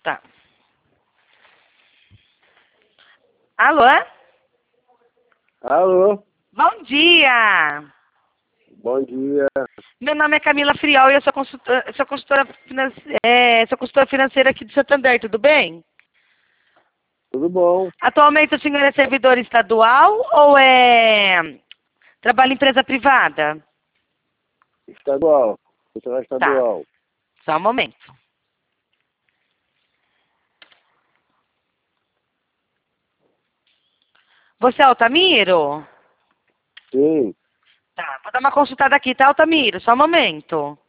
Tá. Alô? Alô, Bom dia! bom dia. Meu nome é Camila Friol e eu sou consultora financeira aqui de Santander, tudo bem? Tudo bom? Atualmente o senhor é servidor estadual ou trabalha em empresa privada? Estadual. Tá, Estadual. só um momento. Você é Altamiro? Sim. Tá, vou dar uma consultada aqui, tá, Altamiro? Só um momento.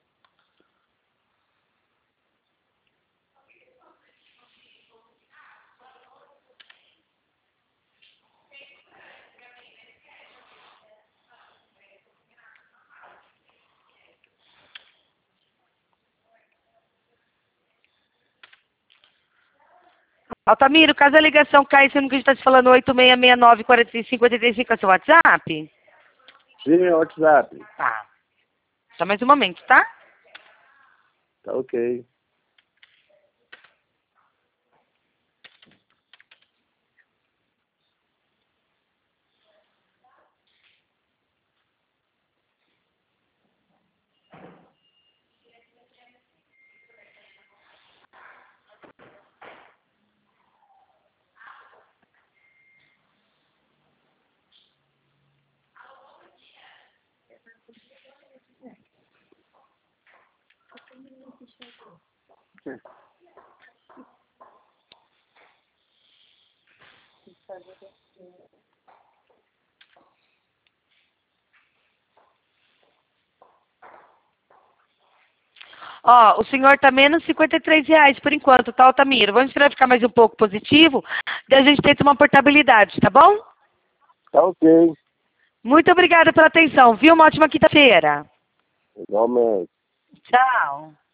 Altamiro, caso a ligação caia, sendo que a gente está te falando 8669-4585 é seu WhatsApp? Sim, é WhatsApp. Tá. Só mais um momento, tá? Tá ok. Ó, o senhor tá menos R$ 53 por enquanto, tá, Altamiro? Vamos esperar ficar mais um pouco positivo, daí a gente tenta uma portabilidade, tá bom? Tá ok. Muito obrigada pela atenção, viu? Uma ótima quinta-feira. Igualmente. Tchau.